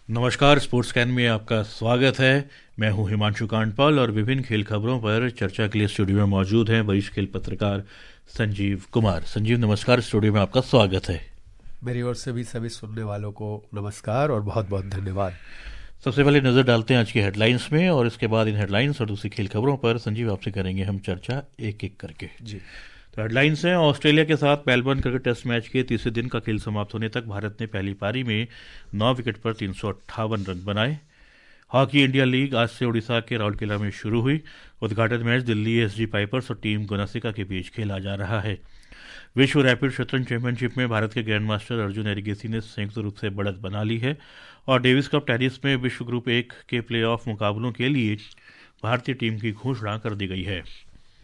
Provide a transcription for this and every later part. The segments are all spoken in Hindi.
नमस्कार, स्पोर्ट्स कैन में आपका स्वागत है। मैं हूं हिमांशु कांडपाल और विभिन्न खेल खबरों पर चर्चा के लिए स्टूडियो में मौजूद हैं वरिष्ठ खेल पत्रकार संजीव कुमार। संजीव, नमस्कार, स्टूडियो में आपका स्वागत है। मेरी ओर से भी सभी सुनने वालों को नमस्कार और बहुत बहुत धन्यवाद। सबसे पहले नज़र डालते हैं आज की हेडलाइंस में और इसके बाद इन हेडलाइंस और दूसरी खेल खबरों पर संजीव आपसे करेंगे हम चर्चा एक एक करके। जी, तो हेडलाइंस हैं। ऑस्ट्रेलिया के साथ मेलबर्न क्रिकेट टेस्ट मैच के तीसरे दिन का खेल समाप्त होने तक भारत ने पहली पारी में 9 विकेट पर 358 रन बनाए। हॉकी इंडिया लीग आज से उड़ीसा के राउरकेला में शुरू हुई। उद्घाटन मैच दिल्ली एसजी पाइपर्स और टीम गुनासिका के बीच खेला जा रहा है। विश्व रैपिड शतरंज चैंपियनशिप में भारत के ग्रैंड मास्टर अर्जुन एरिगेसी ने संयुक्त रूप से बढ़त बना ली है और डेविस कप टेनिस में विश्व ग्रुप 1 के प्लेऑफ मुकाबलों के लिए भारतीय टीम की घोषणा कर दी गई है।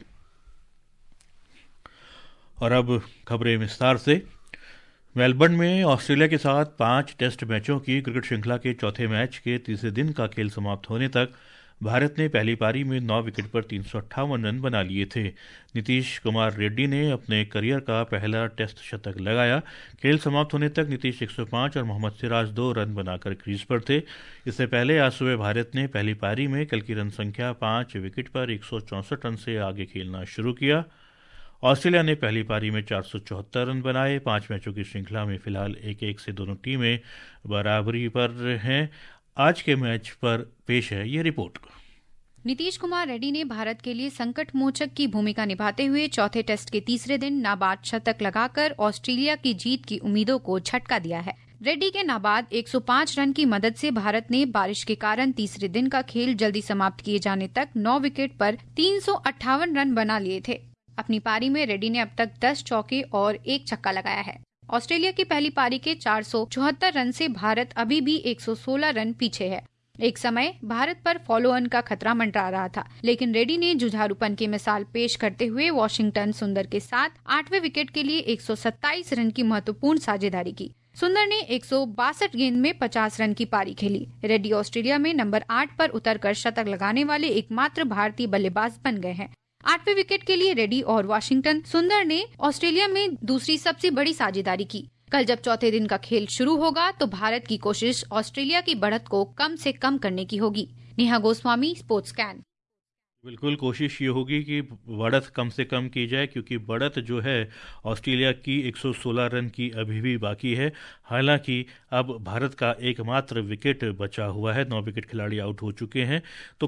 और अब खबरें विस्तार से। मेलबर्न में ऑस्ट्रेलिया के साथ 5 टेस्ट मैचों की क्रिकेट श्रृंखला के चौथे मैच के तीसरे दिन का खेल समाप्त होने तक भारत ने पहली पारी में 9 विकेट पर 358 रन बना लिए थे। नीतीश कुमार रेड्डी ने अपने करियर का पहला टेस्ट शतक लगाया। खेल समाप्त होने तक नीतीश 105 और मोहम्मद सिराज 2 रन बनाकर क्रीज पर थे। इससे पहले आज सुबह भारत ने पहली पारी में कल की रन संख्या 5 विकेट पर 164 रन से आगे खेलना शुरू किया। ऑस्ट्रेलिया ने पहली पारी में 474 रन बनाए। 5 मैचों की श्रृंखला में फिलहाल 1-1 से दोनों टीमें बराबरी पर हैं। आज के मैच पर पेश है ये रिपोर्ट। नीतीश कुमार रेड्डी ने भारत के लिए संकट मोचक की भूमिका निभाते हुए चौथे टेस्ट के तीसरे दिन नाबाद शतक लगाकर ऑस्ट्रेलिया की जीत की उम्मीदों को झटका दिया है। रेड्डी के नाबाद 105 रन की मदद से भारत ने बारिश के कारण तीसरे दिन का खेल जल्दी समाप्त किए जाने तक 9 विकेट पर 358 रन बना लिए थे। अपनी पारी में रेड्डी ने अब तक 10 चौके और 1 छक्का लगाया है। ऑस्ट्रेलिया की पहली पारी के 474 रन से भारत अभी भी 116 रन पीछे है। एक समय भारत पर फॉलो ऑन का खतरा मंडरा रहा था, लेकिन रेड्डी ने जुझारूपन की मिसाल पेश करते हुए वॉशिंगटन सुंदर के साथ 8वें विकेट के लिए 127 रन की महत्वपूर्ण साझेदारी की। सुंदर ने 162 गेंद में 50 रन की पारी खेली। रेड्डी ऑस्ट्रेलिया में नंबर 8 पर उतरकर शतक लगाने वाले एकमात्र भारतीय बल्लेबाज बन गए हैं। 8वें विकेट के लिए रेड्डी और वॉशिंगटन सुंदर ने ऑस्ट्रेलिया में दूसरी सबसे बड़ी साझेदारी की। कल जब चौथे दिन का खेल शुरू होगा तो भारत की कोशिश ऑस्ट्रेलिया की बढ़त को कम से कम करने की होगी। Neha Goswami, sports can. बिल्कुल, कोशिश ये होगी कि बढ़त कम से कम की जाए, क्योंकि बढ़त जो है ऑस्ट्रेलिया की 116 रन की अभी भी बाकी है। हालांकि अब भारत का एकमात्र विकेट बचा हुआ है, 9 विकेट खिलाड़ी आउट हो चुके हैं। तो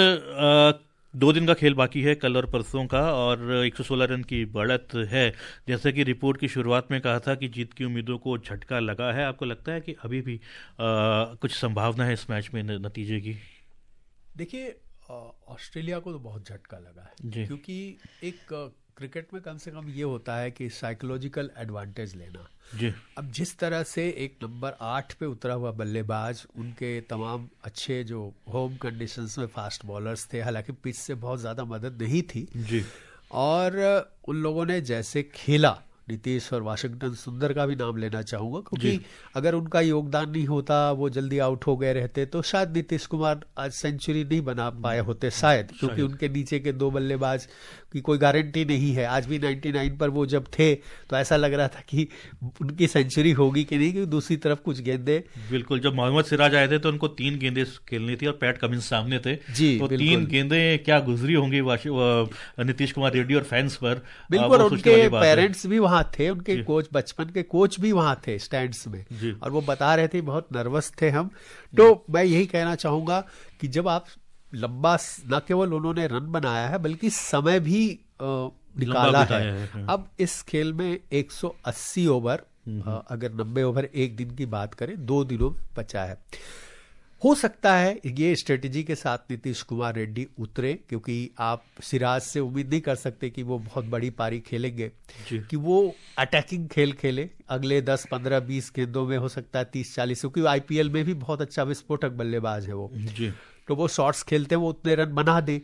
कल 2 दिन का खेल बाकी है, कल और परसों का, और 116 रन की बढ़त है। जैसे कि रिपोर्ट की शुरुआत में कहा था कि जीत की उम्मीदों को झटका लगा है। आपको लगता है कि अभी भी कुछ संभावना है इस मैच में नतीजे की? देखिए, ऑस्ट्रेलिया को तो बहुत झटका लगा है, क्योंकि एक क्रिकेट में कम से कम ये होता है कि साइकोलॉजिकल एडवांटेज लेना। जी। अब जिस तरह से एक नंबर 8 पे उतरा हुआ बल्लेबाज, उनके तमाम अच्छे जो होम कंडीशंस में फास्ट बॉलर्स थे, हालांकि पिच से बहुत ज़्यादा मदद नहीं थी जी, और उन लोगों ने जैसे खेला, नीतीश और वाशिंगटन सुंदर का भी नाम लेना चाहूंगा, क्योंकि अगर उनका योगदान नहीं होता, वो जल्दी आउट हो गए रहते, तो शायद नीतीश कुमार आज सेंचुरी नहीं बना पाए होते शायद, क्योंकि उनके नीचे के 2 बल्लेबाज की कोई गारंटी नहीं है। आज भी 99 पर वो जब थे तो ऐसा लग रहा था कि उनकी सेंचुरी होगी कि नहीं, क्योंकि दूसरी तरफ कुछ गेंदे, बिल्कुल, जब मोहम्मद सिराज आए थे तो उनको 3 गेंदें खेलनी थी और पैट कमिंस सामने थे। जी, तो 3 गेंदें क्या गुजरी होंगी नीतीश कुमार रेड्डी और फैंस पर। बिल्कुल, उनके पेरेंट्स भी वहां थे, उनके कोच, बचपन के कोच भी वहां थे स्टैंड्स में, और वो बता रहे थे बहुत नर्वस थे हम। तो मैं यही कहना चाहूंगा कि जब आप लंबा, न केवल उन्होंने रन बनाया है बल्कि समय भी निकाला है। अब इस खेल में 180 ओवर, अगर 90 ओवर एक दिन की बात करें, 2 दिनों बचा है। हो सकता है ये स्ट्रेटेजी के साथ नीतीश कुमार रेड्डी उतरे, क्योंकि आप सिराज से उम्मीद नहीं कर सकते कि वो बहुत बड़ी पारी खेलेंगे, कि वो अटैकिंग खेल खेले। अगले 10, 15, 20 गेंदों में हो सकता है 30-40, क्योंकि आईपीएल में भी बहुत अच्छा विस्फोटक बल्लेबाज है वो जी। तो वो शॉट्स खेलते हैं, वो उतने रन बना दे,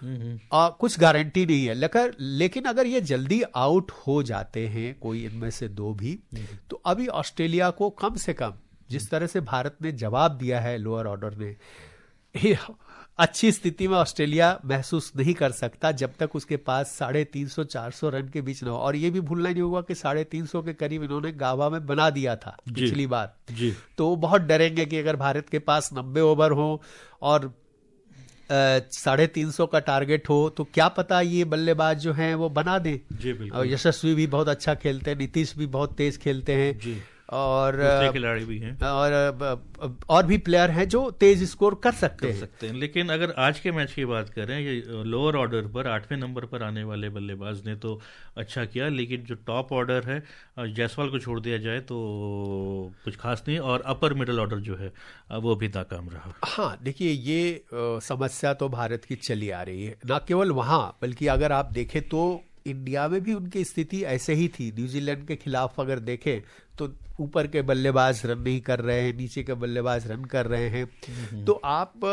कुछ गारंटी नहीं है। लेकिन अगर ये जल्दी आउट हो जाते हैं कोई इनमें से 2 भी, तो अभी ऑस्ट्रेलिया को कम से कम, जिस तरह से भारत ने जवाब दिया है लोअर ऑर्डर ने, अच्छी स्थिति में ऑस्ट्रेलिया महसूस नहीं कर सकता जब तक उसके पास 350-400 रन के बीच न हो। और ये भी भूलना नहीं होगा कि 350 के करीब इन्होंने गावा में बना दिया था पिछली बार जी। तो वो बहुत डरेंगे कि अगर भारत के पास 90 ओवर हो और 350 का टारगेट हो तो क्या पता ये बल्लेबाज जो हैं वो बना दें। जी बिल्कुल। और यशस्वी भी बहुत अच्छा खेलते हैं, नीतीश भी बहुत तेज खेलते हैं जी। और खिलाड़ी भी हैं और भी प्लेयर हैं जो तेज स्कोर कर सकते हैं। लेकिन अगर आज के मैच की बात करें, ये लोअर ऑर्डर पर 8वें नंबर पर आने वाले बल्लेबाज ने तो अच्छा किया, लेकिन जो टॉप ऑर्डर है जायसवाल को छोड़ दिया जाए तो कुछ खास नहीं, और अपर मिडिल ऑर्डर जो है वो भी नाकाम रहा। हाँ देखिए, ये समस्या तो भारत की चली आ रही है, ना केवल वहां बल्कि अगर आप देखें तो इंडिया में भी उनकी स्थिति ऐसे ही थी। न्यूजीलैंड के खिलाफ अगर देखें तो ऊपर के बल्लेबाज रन नहीं कर रहे हैं, नीचे के बल्लेबाज रन कर रहे हैं, तो आप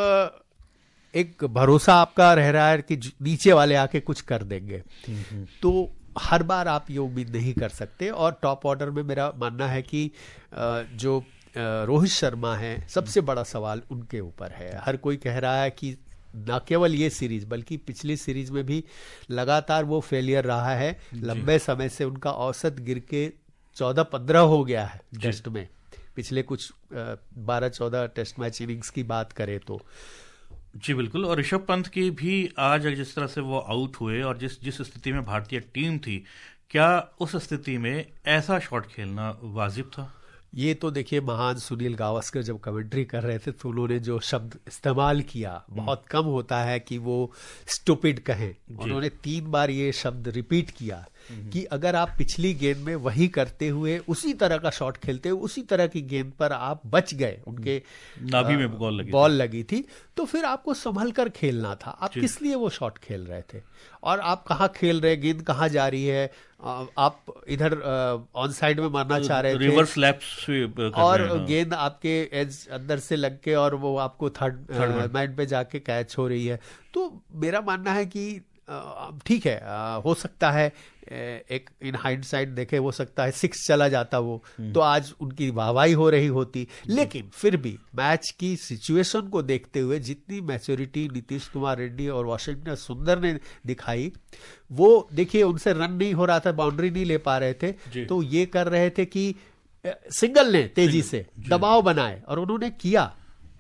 एक भरोसा आपका रह रहा है कि नीचे वाले आके कुछ कर देंगे, तो हर बार आप ये उम्मीद नहीं कर सकते। और टॉप ऑर्डर में मेरा मानना है कि जो रोहित शर्मा है, सबसे बड़ा सवाल उनके ऊपर है। हर कोई कह रहा है कि न केवल ये सीरीज बल्कि पिछली सीरीज में भी लगातार वो फेलियर रहा है। लंबे समय से उनका औसत गिर के 14-15 हो गया है टेस्ट में, पिछले कुछ 12-14 टेस्ट मैच इनिंग्स की बात करें तो। जी बिल्कुल। और ऋषभ पंत की भी आज जिस तरह से वो आउट हुए और जिस स्थिति में भारतीय टीम थी, क्या उस स्थिति में ऐसा शॉट खेलना वाजिब था? ये तो देखिए, महान सुनील गावस्कर जब कमेंट्री कर रहे थे तो उन्होंने जो शब्द इस्तेमाल किया, बहुत कम होता है कि वो स्टूपिड कहें, उन्होंने 3 बार ये शब्द रिपीट किया कि अगर आप पिछली गेंद में वही करते हुए उसी तरह का शॉट खेलते हुए उसी तरह की गेंद पर आप बच गए, उनके नाभि में बॉल लगी थी, तो फिर आपको संभल कर खेलना था। आप किस लिए वो शॉट खेल रहे थे और आप कहाँ खेल रहे, गेंद कहाँ जा रही है, आप इधर ऑन साइड में मारना चाह रहे थे, रिवर्स लैप्स और गेंद आपके एज अंदर से लग के और वो आपको थर्ड मैन पे जाके कैच हो रही है। तो मेरा मानना है कि ठीक है, हो सकता है एक इन हाइंडसाइट देखे हो सकता है 6 चला जाता वो, तो आज उनकी वाहवाही हो रही होती। लेकिन फिर भी मैच की सिचुएशन को देखते हुए जितनी मैच्योरिटी नीतीश कुमार रेड्डी और वाशिंगटन सुंदर ने दिखाई, वो देखिए उनसे रन नहीं हो रहा था, बाउंड्री नहीं ले पा रहे थे, तो ये कर रहे थे कि सिंगल ने तेजी से दबाव बनाए और उन्होंने किया।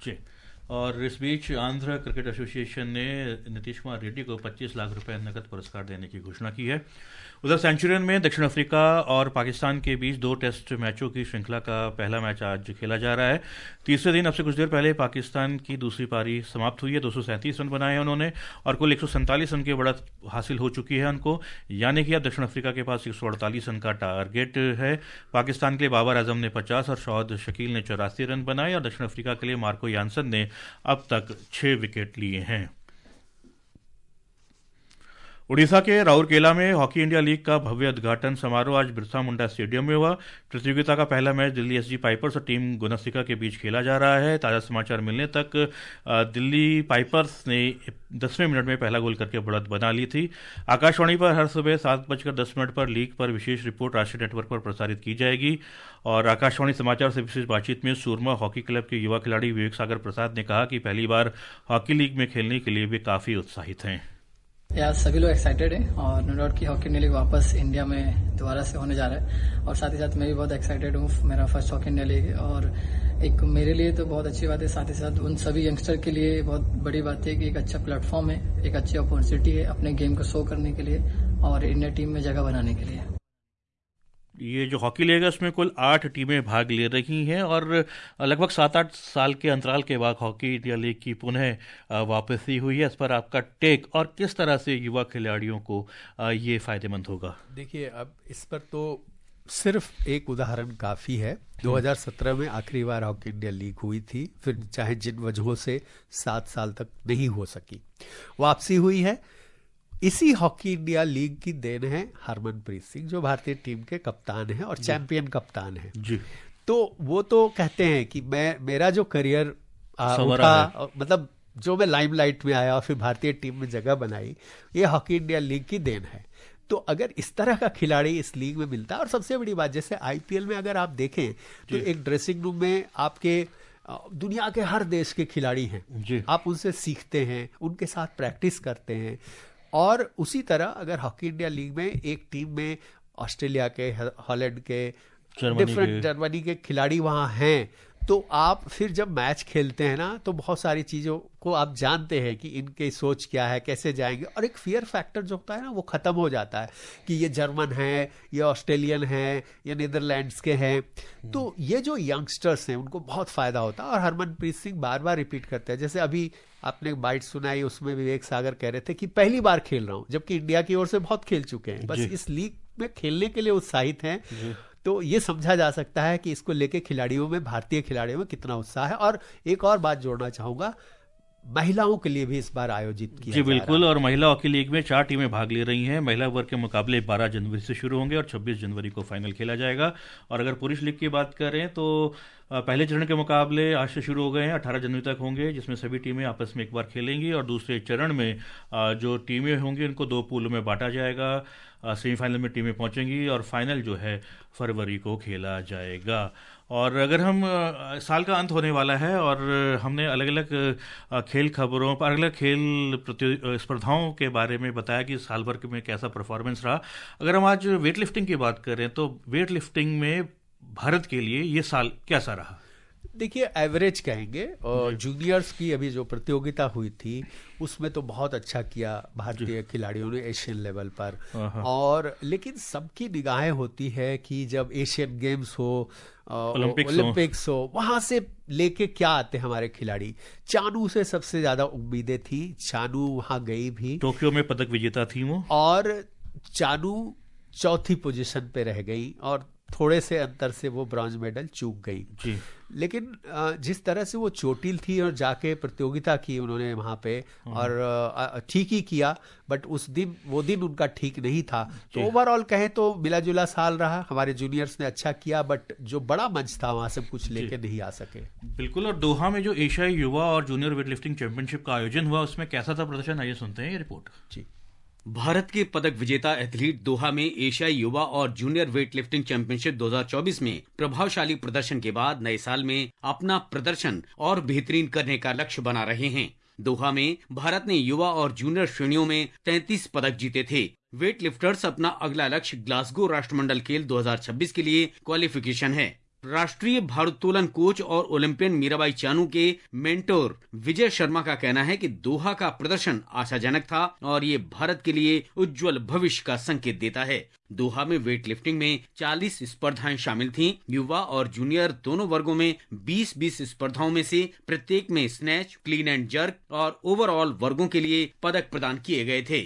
और इस बीच आंध्र क्रिकेट एसोसिएशन ने नीतीश कुमार रेड्डी को 25 लाख रुपए नकद पुरस्कार देने की घोषणा की है। उधर सेंचुरियन में दक्षिण अफ्रीका और पाकिस्तान के बीच 2 टेस्ट मैचों की श्रृंखला का पहला मैच आज खेला जा रहा है। तीसरे दिन अब से कुछ देर पहले पाकिस्तान की दूसरी पारी समाप्त हुई है। 237 रन बनाए हैं उन्होंने और कुल 147 रन की बढ़त हासिल हो चुकी है उनको, यानी कि अब दक्षिण अफ्रीका के पास 148 रन का टारगेट है। पाकिस्तान के लिए बाबर आजम ने 50 और शौद शकील ने 84 रन बनाए और दक्षिण अफ्रीका के लिए मार्को यानसन ने अब तक 6 विकेट लिए हैं। उड़ीसा के राउरकेला में हॉकी इंडिया लीग का भव्य उद्घाटन समारोह आज बिरसा मुंडा स्टेडियम में हुआ। प्रतियोगिता का पहला मैच दिल्ली एसजी पाइपर्स और टीम गुनस्तिका के बीच खेला जा रहा है। ताजा समाचार मिलने तक दिल्ली पाइपर्स ने 10वें मिनट में पहला गोल करके बढ़त बना ली थी। आकाशवाणी पर हर सुबह 7:10 पर लीग पर विशेष रिपोर्ट राष्ट्रीय नेटवर्क पर प्रसारित की जाएगी। और आकाशवाणी समाचार से विशेष बातचीत में सूरमा हॉकी क्लब के युवा खिलाड़ी विवेक सागर प्रसाद ने कहा कि पहली बार हॉकी लीग में खेलने के लिए वे काफी उत्साहित हैं। सभी लोग एक्साइटेड हैं और नो डाउट की हॉकी इंडिया लीग वापस इंडिया में दोबारा से होने जा रहा है और साथ ही साथ मैं भी बहुत एक्साइटेड हूँ। मेरा फर्स्ट हॉकी इंडिया लीग है और एक मेरे लिए तो बहुत अच्छी बात है, साथ ही साथ उन सभी यंगस्टर के लिए बहुत बड़ी बात है कि एक अच्छा प्लेटफॉर्म है, एक अच्छी अपॉर्चुनिटी है अपने गेम को शो करने के लिए और इंडिया टीम में जगह बनाने के लिए। ये जो हॉकी लीग है उसमें कुल 8 टीमें भाग ले रही हैं और लगभग 7-8 साल के अंतराल के बाद हॉकी इंडिया लीग की पुनः वापसी हुई है। इस पर आपका टेक और किस तरह से युवा खिलाड़ियों को ये फायदेमंद होगा? देखिए, अब इस पर तो सिर्फ एक उदाहरण काफी है। 2017 में आखिरी बार हॉकी इंडिया लीग हुई थी, फिर चाहे जिन वजहों से 7 साल तक नहीं हो सकी, वापसी हुई है। इसी हॉकी इंडिया लीग की देन है हरमनप्रीत सिंह, जो भारतीय टीम के कप्तान हैं और चैंपियन कप्तान हैं जी। तो वो तो कहते हैं कि मेरा जो करियर उठा, मतलब जो मैं लाइमलाइट में आया और फिर भारतीय टीम में जगह बनाई, ये हॉकी इंडिया लीग की देन है। तो अगर इस तरह का खिलाड़ी इस लीग में मिलता है, और सबसे बड़ी बात जैसे आईपीएल में अगर आप देखें तो एक ड्रेसिंग रूम में आपके दुनिया के हर देश के खिलाड़ी हैं, आप उनसे सीखते हैं, उनके साथ प्रैक्टिस करते हैं। और उसी तरह अगर हॉकी इंडिया लीग में एक टीम में ऑस्ट्रेलिया के, हॉलैंड के, डिफरेंट जर्मनी के खिलाड़ी वहाँ हैं, तो आप फिर जब मैच खेलते हैं ना, तो बहुत सारी चीज़ों को आप जानते हैं कि इनकी सोच क्या है, कैसे जाएंगे, और एक फियर फैक्टर जो होता है ना वो ख़त्म हो जाता है कि ये जर्मन है, ये ऑस्ट्रेलियन है, ये नीदरलैंड्स के हैं। तो ये जो यंगस्टर्स हैं उनको बहुत फ़ायदा होता है। और हरमनप्रीत सिंह बार बार रिपीट करते हैं, जैसे अभी आपने बाइट सुनाई, उसमें विवेक सागर कह रहे थे कि पहली बार खेल रहा हूँ, जबकि इंडिया की ओर से बहुत खेल चुके हैं, बस इस लीग में खेलने के लिए उत्साहित हैं। तो ये समझा जा सकता है कि इसको लेके खिलाड़ियों में, भारतीय खिलाड़ियों में कितना उत्साह है। और एक और बात जोड़ना चाहूंगा, महिलाओं के लिए भी इस बार आयोजित किया जी बिल्कुल। और महिला हॉकी लीग में 4 टीमें भाग ले रही हैं। महिला वर्ग के मुकाबले 12 जनवरी से शुरू होंगे और 26 जनवरी को फाइनल खेला जाएगा। और अगर पुरुष लीग की बात करें तो पहले चरण के मुकाबले आज से शुरू हो गए हैं, 18 जनवरी तक होंगे, जिसमें सभी टीमें आपस में एक बार खेलेंगी। और दूसरे चरण में जो टीमें होंगी उनको 2 पूलों में बांटा जाएगा। सेमीफाइनल में टीमें पहुंचेंगी और फाइनल जो है फरवरी को खेला जाएगा। और अगर हम साल का अंत होने वाला है और हमने अलग अलग खेल खबरों पर, अलग अलग खेल स्पर्धाओं के बारे में बताया कि साल भर में कैसा परफॉर्मेंस रहा। अगर हम आज वेट लिफ्टिंग की बात करें तो वेट लिफ्टिंग में भारत के लिए ये साल कैसा रहा? देखिए, एवरेज कहेंगे। और जूनियर्स की अभी जो प्रतियोगिता हुई थी उसमें तो बहुत अच्छा किया भारतीय खिलाड़ियों ने एशियन लेवल पर। और लेकिन सबकी निगाहें होती है कि जब एशियन गेम्स हो, ओलंपिक्स हो, वहां से लेके क्या आते हमारे खिलाड़ी। चानू से सबसे ज्यादा उम्मीदें थी, चानू वहां गई भी, टोक्यो में पदक विजेता थी वो, और चानू चौथी पोजीशन पे रह गई और थोड़े से अंतर से वो ब्रॉन्ज मेडल चूक गई जी। लेकिन जिस तरह से वो चोटिल थी और जाके प्रतियोगिता की उन्होंने वहां पे, और ठीक ही किया, बट वो दिन उनका ठीक नहीं था। तो ओवरऑल कहें तो मिला जुला साल रहा। हमारे जूनियर्स ने अच्छा किया, बट जो बड़ा मंच था वहां से कुछ लेके नहीं आ सके। बिल्कुल। और दोहा में जो एशियाई युवा और जूनियर वेट लिफ्टिंग चैंपियनशिप का आयोजन हुआ, उसमें कैसा था प्रदर्शन, आइए सुनते हैं ये रिपोर्ट जी। भारत के पदक विजेता एथलीट दोहा में एशियाई युवा और जूनियर वेट लिफ्टिंग चैंपियनशिप 2024 में प्रभावशाली प्रदर्शन के बाद नए साल में अपना प्रदर्शन और बेहतरीन करने का लक्ष्य बना रहे हैं। दोहा में भारत ने युवा और जूनियर श्रेणियों में 33 पदक जीते थे। वेट लिफ्टर्स अपना अगला लक्ष्य ग्लासगो राष्ट्रमंडल खेल 2026 के लिए क्वालिफिकेशन है। राष्ट्रीय भारोत्तोलन कोच और ओलंपियन मीराबाई चानू के मेंटोर विजय शर्मा का कहना है कि दोहा का प्रदर्शन आशाजनक था और ये भारत के लिए उज्जवल भविष्य का संकेत देता है। दोहा में वेट लिफ्टिंग में 40 स्पर्धाएं शामिल थीं। युवा और जूनियर दोनों वर्गों में 20-20 स्पर्धाओं में से प्रत्येक में स्नैच, क्लीन एंड जर्क और ओवरऑल वर्गों के लिए पदक प्रदान किए गए थे।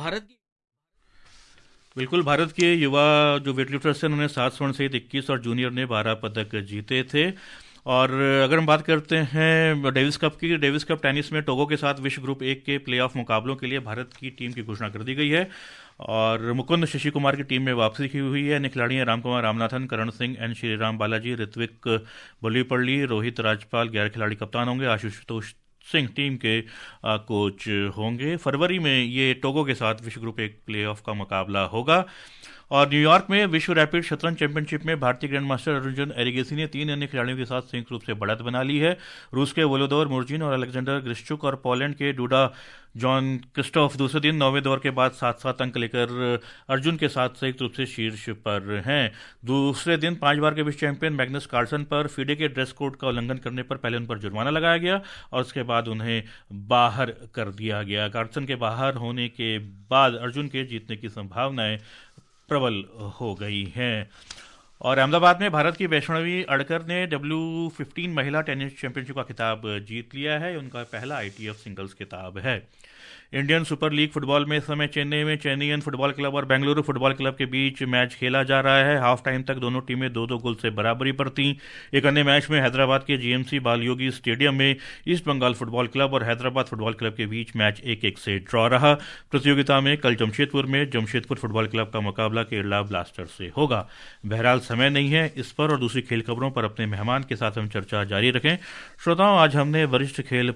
बिल्कुल, भारत के युवा जो वेटलिफ्टर्स हैं उन्होंने 7 स्वर्ण सहित 21 और जूनियर ने 12 पदक जीते थे। और अगर हम बात करते हैं डेविस कप की, डेविस कप टेनिस में टोगो के साथ विश्व ग्रुप 1 के प्लेऑफ मुकाबलों के लिए भारत की टीम की घोषणा कर दी गई है। और मुकुंद शशि कुमार की टीम में वापसी की हुई है। अन्य खिलाड़ी हैं रामकुमार रामनाथन, करण सिंह, एन श्रीराम बालाजी, ऋत्विक बोलीपल्ली, रोहित राजपाल गैर खिलाड़ी कप्तान होंगे। आशुतोष सिंह टीम के कोच होंगे। फरवरी में ये टोगो के साथ विश्व ग्रुप 1 प्लेऑफ का मुकाबला होगा। और न्यूयॉर्क में विश्व रैपिड शतरंज चैंपियनशिप में भारतीय ग्रैंड मास्टर अर्जुन एरिगेसी ने 3 अन्य खिलाड़ियों के साथ संयुक्त रूप से बढ़त बना ली है। रूस के वोलोदोर मुर्जिन और अलेक्जेंडर ग्रिश्चुक और पोलैंड के डूडा जॉन क्रिस्टोफ दूसरे दिन 9वें दौर के बाद 7-7 अंक लेकर अर्जुन के साथ संयुक्त रूप से शीर्ष पर हैं। दूसरे दिन 5 बार के विश्व चैंपियन मैग्नस कार्लसन पर फीडे के ड्रेस कोड का उल्लंघन करने पर पहले उन पर जुर्माना लगाया गया और उसके बाद उन्हें बाहर कर दिया गया। कार्लसन के बाहर होने के बाद अर्जुन के जीतने की संभावनाएं प्रबल हो गई हैं। और अहमदाबाद में भारत की वैष्णवी अड़कर ने W15 महिला टेनिस चैंपियनशिप का खिताब जीत लिया है। उनका पहला ITF सिंगल्स खिताब है। इंडियन सुपर लीग फुटबॉल में इस समय चेन्नई में चेन्नईयन फुटबॉल क्लब और बेंगलुरु फुटबॉल क्लब के बीच मैच खेला जा रहा है। हाफ टाइम तक दोनों टीमें 2-2 गोल से बराबरी पर थीं। एक अन्य मैच में हैदराबाद के GMC बालयोगी स्टेडियम में ईस्ट बंगाल फुटबॉल क्लब और हैदराबाद फुटबॉल क्लब के बीच मैच 1-1 से ड्रॉ रहा। प्रतियोगिता में कल जमशेदपुर में जमशेदपुर फुटबॉल क्लब का मुकाबला केरला ब्लास्टर्स से होगा। बहरहाल समय नहीं है। इस पर और दूसरी खेल खबरों पर अपने मेहमान के साथ हम चर्चा जारी रखें। श्रोताओं, आज हमने वरिष्ठ खेल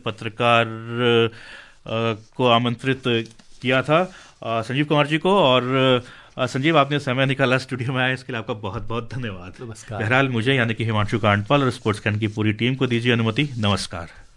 पत्रकार को आमंत्रित किया था, संजीव कुमार जी को, और संजीव, आपने समय निकाला स्टूडियो में आए, इसके लिए आपका बहुत बहुत धन्यवाद। नमस्कार। बहरहाल मुझे यानी कि हिमांशु कांडपाल और स्पोर्ट्स कैन की पूरी टीम को दीजिए अनुमति। नमस्कार।